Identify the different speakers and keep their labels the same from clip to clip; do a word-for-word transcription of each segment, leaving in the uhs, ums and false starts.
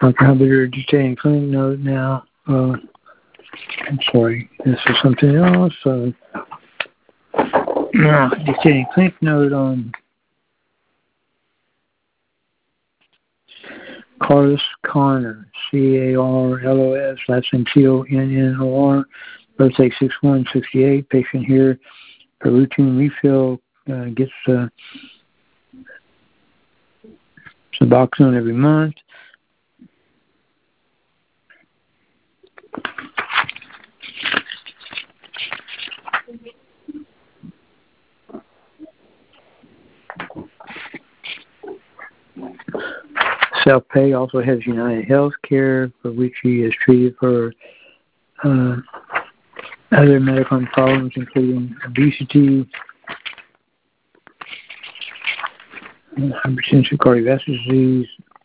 Speaker 1: Doctor Hubbard, just taking a clinic note now. Uh, I'm sorry, this is something else. Uh, now, just taking a clinic note on Carlos Connor, C A R L O S, last name C O N N O R, birthday six one sixty-eight. Patient here, for routine refill, uh, gets uh, Suboxone every month. Self-pay, also has United Healthcare, for which he is treated for uh, other medical problems, including obesity, hypertension, cardiovascular disease.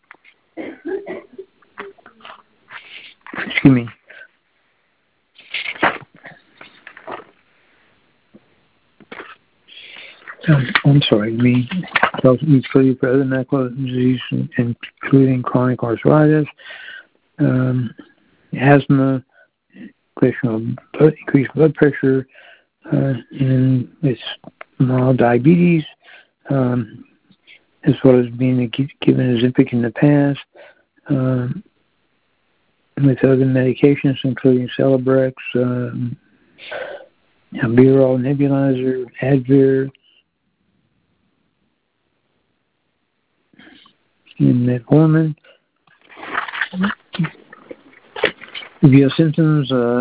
Speaker 1: Excuse me. I'm sorry, me. He's treated for other medical disease, including chronic arthritis, um, asthma, increased blood pressure, uh, and it's mild diabetes, um, as well as being given Ozempic in the past, um, with other medications, including Celebrex, um, Albuterol nebulizer, Advair, and metformin. If you have symptoms, uh,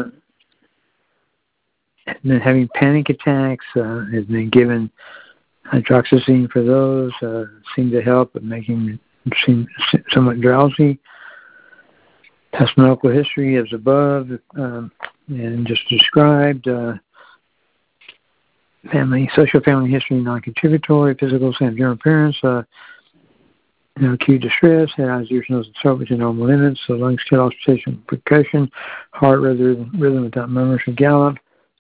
Speaker 1: has been having panic attacks, uh, has been given hydroxyzine for those, uh, seem to help, but making him seem somewhat drowsy. Has medical history as above, um, and just described. Uh, family, social family history, non-contributory, physical, same general appearance, uh, no acute distress, head, eyes, ears, nose, and throat within normal limits, so lungs, kid, auscultation, percussion, heart rhythm, rhythm without murmurs or gallop.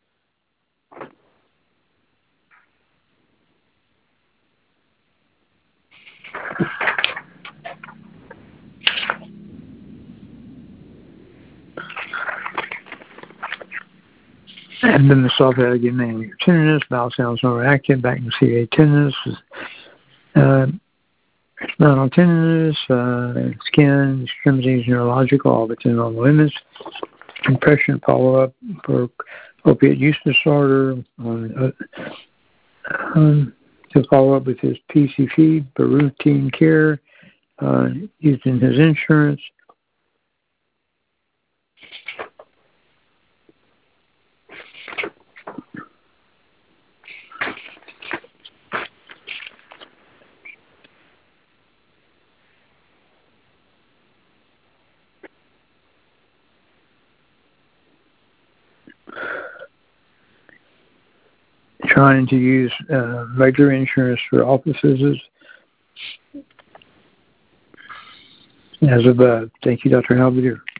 Speaker 1: Abdomen soft, again, mainly tenderness, bowel sounds overactive, back and C A tenderness, uh, spinal tenderness, uh, skin, extremities, neurological, all within normal limits. Compression follow-up for opiate use disorder, on, uh, um, to follow up with his P C P for routine care, uh, using his insurance. Trying to use uh, regular insurance for office visits. As above. Thank you, Doctor Halberdier.